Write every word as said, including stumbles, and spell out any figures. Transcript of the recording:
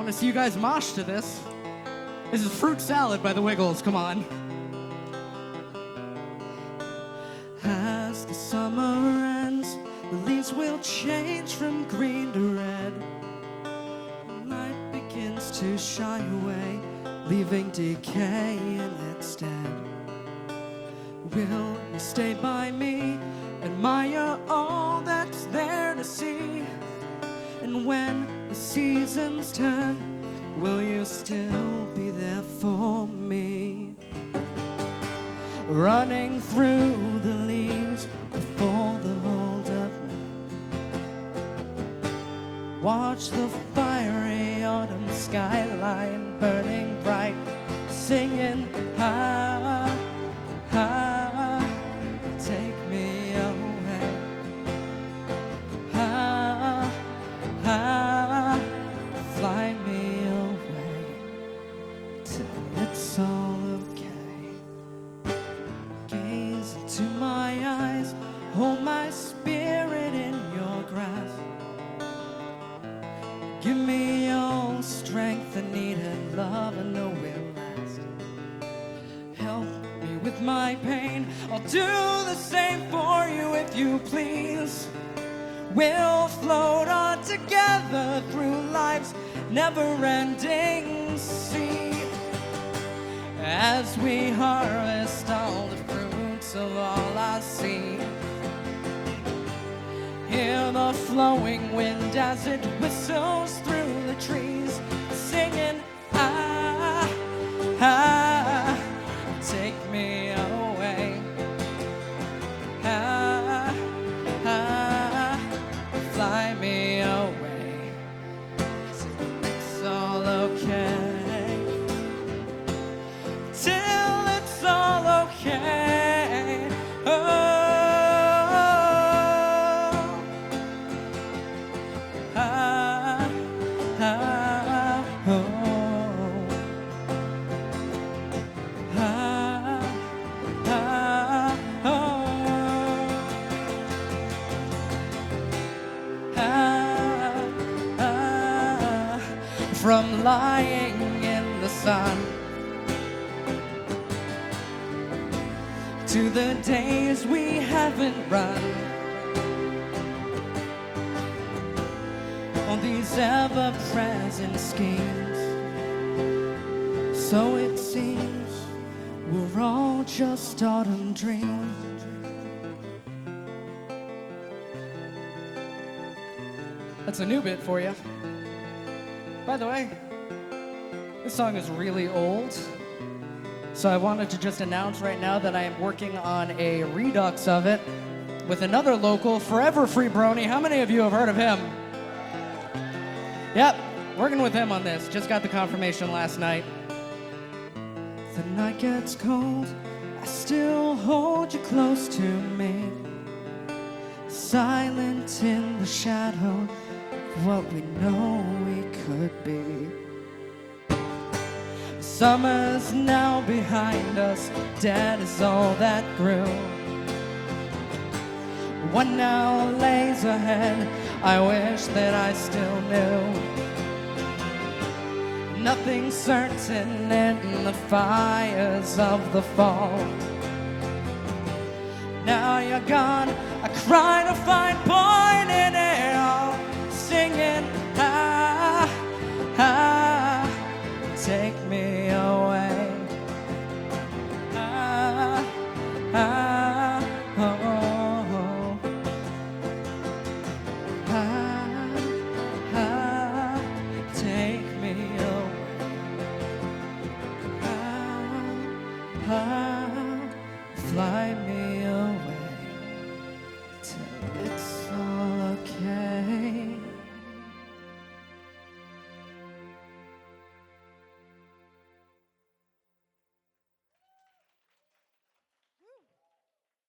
to see you guys mosh to this. This is Fruit Salad by the Wiggles, come on. As the summer ends, the leaves will change from green to red. Light begins to shy away, leaving decay in its stead. Will you stay by me, admire all that's there to see? And when the seasons turn, will you still be there for me? Running through the leaves before the hold of night. Watch the fiery autumn skyline burning bright, singing high, high, take me away. High, high, fly me away till it's all okay. Gaze into my eyes, hold my spirit in your grasp. Give me all strength I need and love I know will last. Help me with my pain, I'll do the same for you if you please. We'll float on together through life's never-ending sea, as we harvest all the fruits of all I see. Hear the flowing wind as it whistles through the trees, singing, ah, ah, take me away. Ah, ah, fly me away till it's all okay. Till it's all okay. Oh. From lying in the sun to the days we haven't run on these ever-present schemes. So it seems we're all just autumn dreams. That's a new bit for you. By the way, this song is really old, so I wanted to just announce right now that I am working on a redux of it with another local, Forever Free Brony. How many of you have heard of him? Yep, working with him on this. Just got the confirmation last night. The night gets cold, I still hold you close to me, silent in the shadow of what we know we could be. Summer's now behind us, dead is all that grew. What now lays ahead, I wish that I still knew. Nothing certain in the fires of the fall. Now you're gone, I cry to find point